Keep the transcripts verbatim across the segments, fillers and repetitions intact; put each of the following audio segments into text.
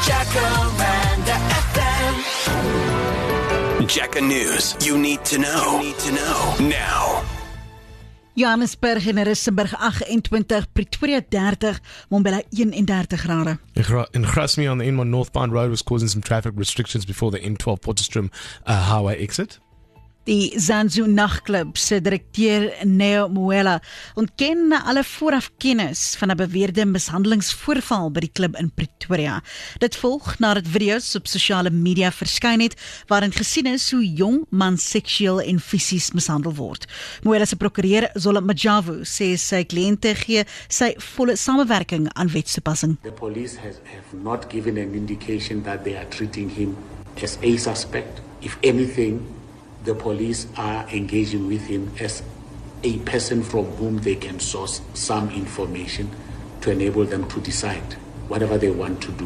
Jacaranda F M. Jaca News. You need to know. You need to know now. Johannesburg en Rissenburg agt-en-twintig, Pretoria dertig, Mbombela eenendertig grade. In Grasmere on the N one northbound road was causing some traffic restrictions before the N twelve Potchefstroom uh, highway exit. Die Zanzu Nachtclub se direkteur Neo Muela ontken alle vooraf kennis van 'n beweerde mishandelingsvoorval by die klub in Pretoria. Dit volg nadat video's op sosiale media verskyn het waarin gesien is hoe jong mans seksueel en fisies mishandel word. Muela se prokureur Zola Majavu sê sy kliënte gee sy volle samewerking aan wetstoepassing. The police has, have not given an indication that they are treating him as a suspect. If anything, the police are engaging with him as a person from whom they can source some information to enable them to decide whatever they want to do.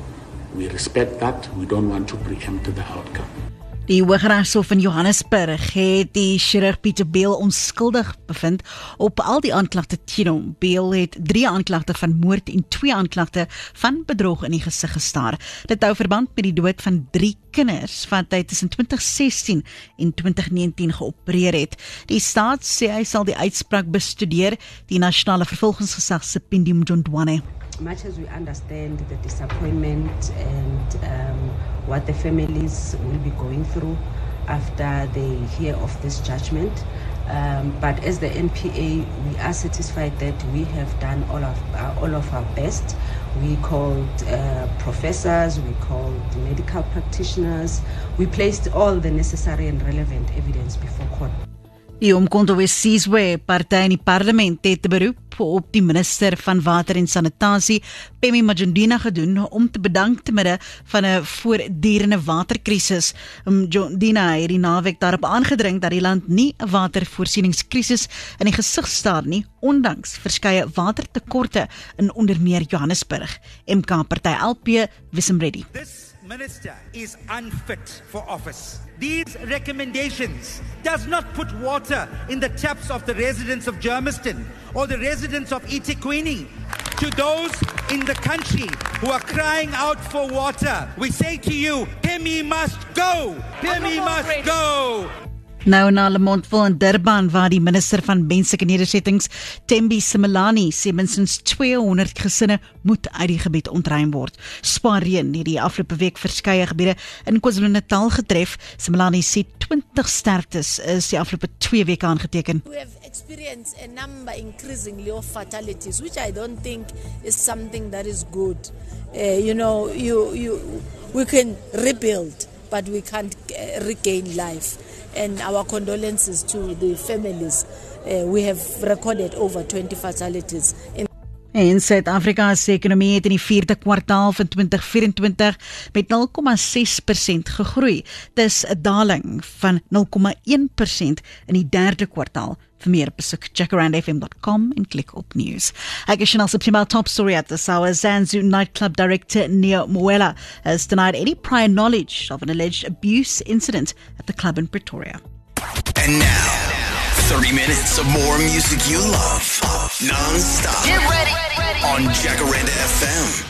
We respect that. We don't want to preempt the outcome. Die Hooggeregshof in Johannesburg het die chirurg Pieter Beel onskuldig bevind op al die aanklagte teen hom. Beel het drie aanklagte van moord en twee aanklagte van bedrog in die gesig gestaar. Dit hou verband met die dood van drie kinders wat hy tussen twintig sestien en twintig negentien geopereer het. Die staat sê hy sal die uitspraak bestudeer, die nasionale vervolgingsgesag se Pindi Mjondwane. Much as we understand the disappointment and um, what the families will be going through after they hear of this judgment, um, but as the N P A, we are satisfied that we have done all of uh, all of our best. We called uh, professors, we called medical practitioners, we placed all the necessary and relevant evidence before court. Die Umkhonto we Sizwe party in die parlement het 'n beroep op die minister van water en sanitasie, Phemi Majondina, gedoen om te bedank te midde van 'n voortdurende waterkrisis. Majondina het die naweek daarop aangedring dat die land nie 'n watervoorsieningskrisis in die gesig staar nie, ondanks verskeie watertekorte in onder meer Johannesburg. M K party L P Wissem Reddy. This minister is unfit for office. These recommendations does not put water in the taps of the residents of Germiston or the residents of eThekwini. To those in the country who are crying out for water, we say to you, Phemi must go! Phemi must go! Nou na Lemondville in Durban, waar die minister van menslike nedersettings, Thembi Simelane, sê minstens tweehonderd gesinne moet uit die gebied ontruim word. Spaarreën het die afgelope week verskeie gebiede in KwaZulu-Natal getref. Simelane sê twintig sterftes is die afgelope twee weke aangeteken. We have experienced a number increasingly of fatalities, which I don't think is something that is good. Uh, you know, you, you, we can rebuild, but we can't uh, regain life. And our condolences to the families. Uh, we have recorded over twenty fatalities. In En Suid-Afrika se ekonomie het in die vierde kwartaal van twintig vyf-en-twintig met nul komma ses persent gegroei. Dis 'n daling van nul komma een persent in die derde kwartaal. Vir meer besoek jacaranda f m dot com en klik op news. Ek is Chanel Septimal. Top story at this hour. Zanzu nightclub director Neo Muela has denied any prior knowledge of an alleged abuse incident at the club in Pretoria. And now, thirty minutes of more music you love, non-stop, Get ready, on Jacaranda F M.